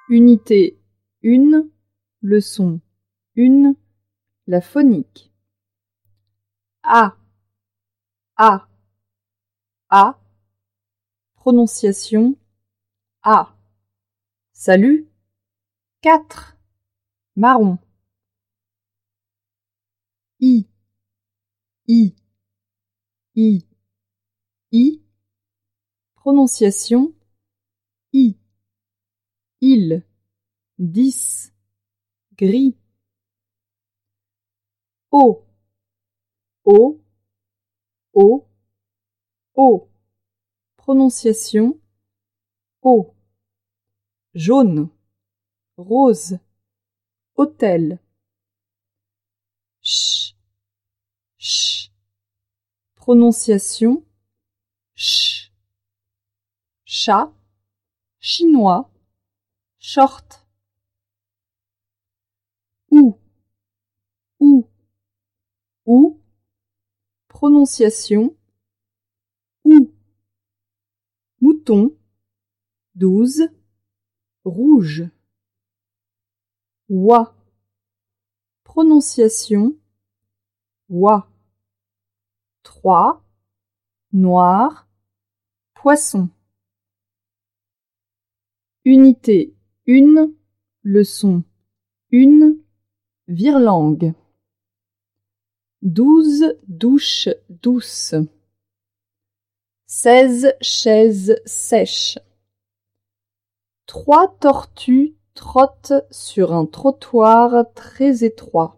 Unité 1, leçon 1, la phonique. A, A, A, prononciation A. Salut, 4, marron. I, I, I, I, prononciation I. Il, 10, gris. O, O, O, O, prononciation O. Jaune, rose, hôtel. Ch, ch, prononciation ch. Chat, chinois, short. Ou, prononciation ou. Mouton, 12, rouge. Oie, prononciation oie. 3, noir, poisson. Unité 1, leçon 1, virlangue. 12 douches douces. 16 chaises sèches. 3 tortues trottent sur un trottoir très étroit.